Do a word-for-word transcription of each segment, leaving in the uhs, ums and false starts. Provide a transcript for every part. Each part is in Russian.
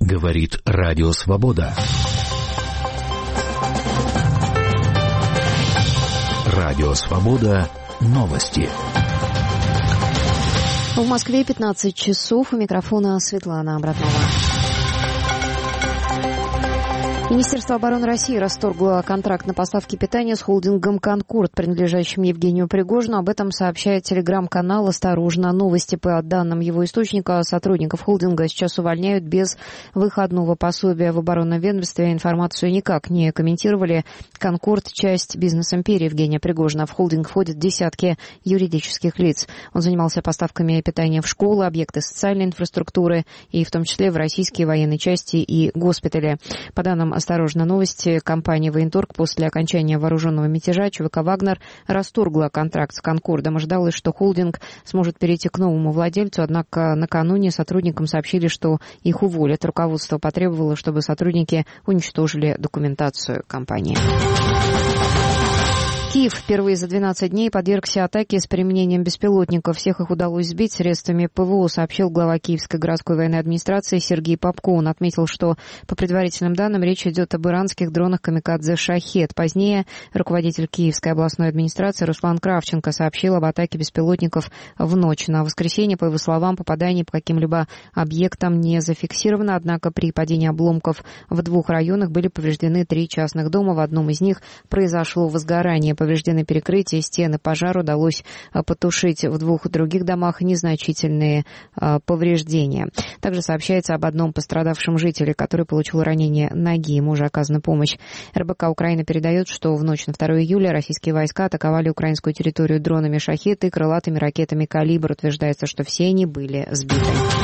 Говорит Радио Свобода. Радио Свобода. Новости. В Москве пятнадцать часов. У микрофона Светлана Абратнова. Министерство обороны России расторгло контракт на поставки питания с холдингом «Конкорд», принадлежащим Евгению Пригожину. Об этом сообщает телеграм-канал «Осторожно! Новости». По данным его источника, сотрудников холдинга сейчас увольняют без выходного пособия. В оборонном ведомстве информацию никак не комментировали. «Конкорд» — часть бизнес-империи Евгения Пригожина. В холдинг входят десятки юридических лиц. Он занимался поставками питания в школы, объекты социальной инфраструктуры и в том числе в российские военные части и госпитали. По данным «Осторожно! Новости», компания «Военторг» после окончания вооруженного мятежа ЧВК «Вагнер» расторгла контракт с «Конкордом». Ожидалось, что холдинг сможет перейти к новому владельцу, однако накануне сотрудникам сообщили, что их уволят. Руководство потребовало, чтобы сотрудники уничтожили документацию компании. Киев впервые за двенадцать дней подвергся атаке с применением беспилотников. Всех их удалось сбить средствами ПВО, сообщил глава Киевской городской военной администрации Сергей Попко. Он отметил, что по предварительным данным речь идет об иранских дронах камикадзе «Шахед». Позднее руководитель Киевской областной администрации Руслан Кравченко сообщил об атаке беспилотников в ночь на воскресенье. По его словам, попадание по каким-либо объектам не зафиксировано, однако при падении обломков в двух районах были повреждены три частных дома. В одном из них произошло возгорание. Повреждены перекрытия, стены, пожар удалось потушить в двух других домах, незначительные повреждения. Также сообщается об одном пострадавшем жителе, который получил ранение ноги. Ему уже оказана помощь. РБК Украина передает, что в ночь на второе июля российские войска атаковали украинскую территорию дронами «Шахед» и крылатыми ракетами «Калибр». Утверждается, что все они были сбиты.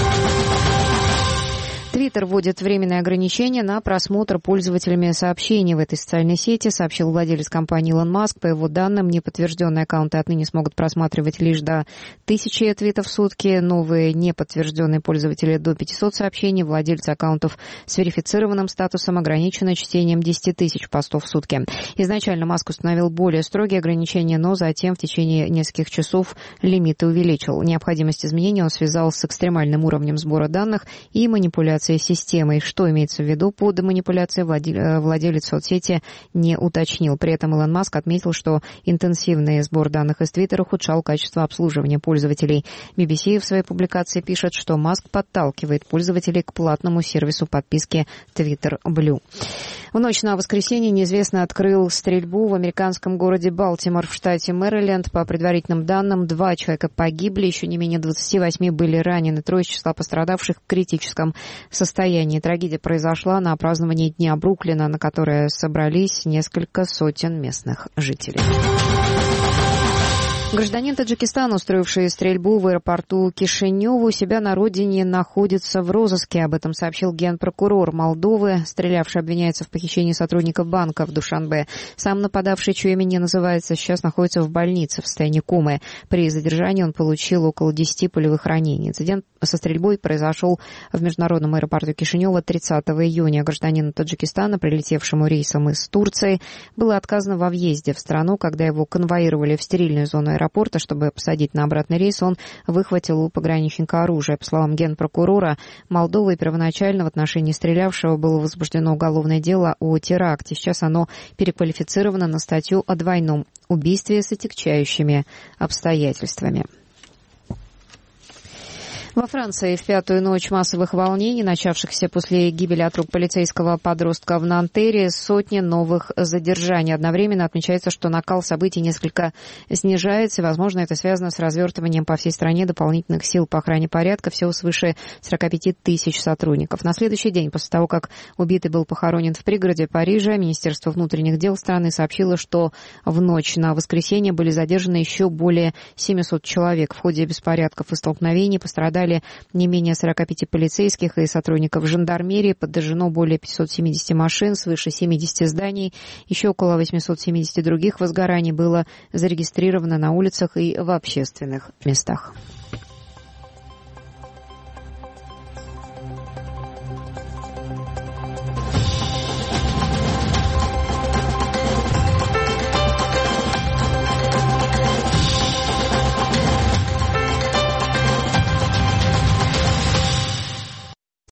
Твиттер вводит временные ограничения на просмотр пользователями сообщений в этой социальной сети, сообщил владелец компании Илон Маск. По его данным, неподтвержденные аккаунты отныне смогут просматривать лишь до тысячи твитов в сутки, новые неподтвержденные пользователи до пятисот сообщений, владельцы аккаунтов с верифицированным статусом ограничены чтением десять тысяч постов в сутки. Изначально Маск установил более строгие ограничения, но затем в течение нескольких часов лимиты увеличил. Необходимость изменения он связал с экстремальным уровнем сбора данных и манипуляцией системой. Что имеется в виду под манипуляцией, владелец соцсети не уточнил. При этом Илон Маск отметил, что интенсивный сбор данных из Твиттера ухудшал качество обслуживания пользователей. би би си в своей публикации пишет, что Маск подталкивает пользователей к платному сервису подписки Twitter Blue. В ночь на воскресенье неизвестный открыл стрельбу в американском городе Балтимор в штате Мэриленд. По предварительным данным, два человека погибли, еще не менее двадцати восьми были ранены. Трое из числа пострадавших в критическом состоянии. Трагедия произошла на праздновании Дня Бруклина, на которое собрались несколько сотен местных жителей. Гражданин Таджикистана, устроивший стрельбу в аэропорту Кишинева, у себя на родине находится в розыске. Об этом сообщил генпрокурор Молдовы. Стрелявший обвиняется в похищении сотрудников банка в Душанбе. Сам нападавший, чье имя не называется, сейчас находится в больнице в состоянии комы. При задержании он получил около десяти пулевых ранений. Инцидент со стрельбой произошел в международном аэропорту Кишинева тридцатого июня. Гражданину Таджикистана, прилетевшему рейсом из Турции, было отказано во въезде в страну. Когда его конвоировали в стерильную зону аэропорта, аэропорта, чтобы посадить на обратный рейс, он выхватил у пограничника оружие. По словам генпрокурора Молдовы, первоначально в отношении стрелявшего было возбуждено уголовное дело о теракте. Сейчас оно переквалифицировано на статью о двойном убийстве с отягчающими обстоятельствами. Во Франции в пятую ночь массовых волнений, начавшихся после гибели от рук полицейского подростка в Нантере, сотни новых задержаний. Одновременно отмечается, что накал событий несколько снижается, и, возможно, это связано с развертыванием по всей стране дополнительных сил по охране порядка, всего свыше сорока пяти тысяч сотрудников. На следующий день, после того, как убитый был похоронен в пригороде Парижа, Министерство внутренних дел страны сообщило, что в ночь на воскресенье были задержаны еще более семисот человек. В ходе беспорядков и столкновений пострадали не менее сорока пяти полицейских и сотрудников жандармерии, подожжено более пятисот семидесяти машин, свыше семидесяти зданий, еще около восьмисот семидесяти других возгораний было зарегистрировано на улицах и в общественных местах.